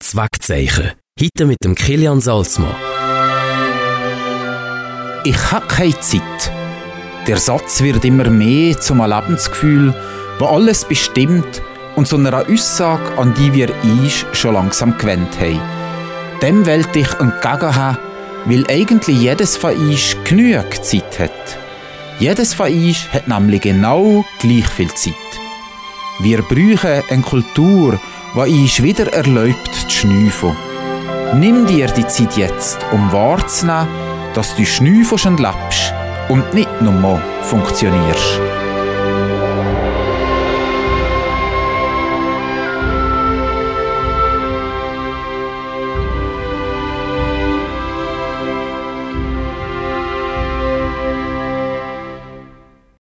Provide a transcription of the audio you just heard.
Das Wegzeichen. Heute mit dem Kilian Salzmann. Ich habe keine Zeit. Der Satz wird immer mehr zum Lebensgefühl, das alles bestimmt und zu einer Aussage, an die wir uns schon langsam gewöhnt haben. Dem wollte ich entgegenhaben, weil eigentlich jedes von uns genügend Zeit hat. Jedes von uns hat nämlich genau gleich viel Zeit. Wir brauchen eine Kultur, die uns wieder erlaubt zu schnüffeln. Nimm dir die Zeit jetzt, um wahrzunehmen, dass du schnüffelst und lebst und nicht nur funktionierst.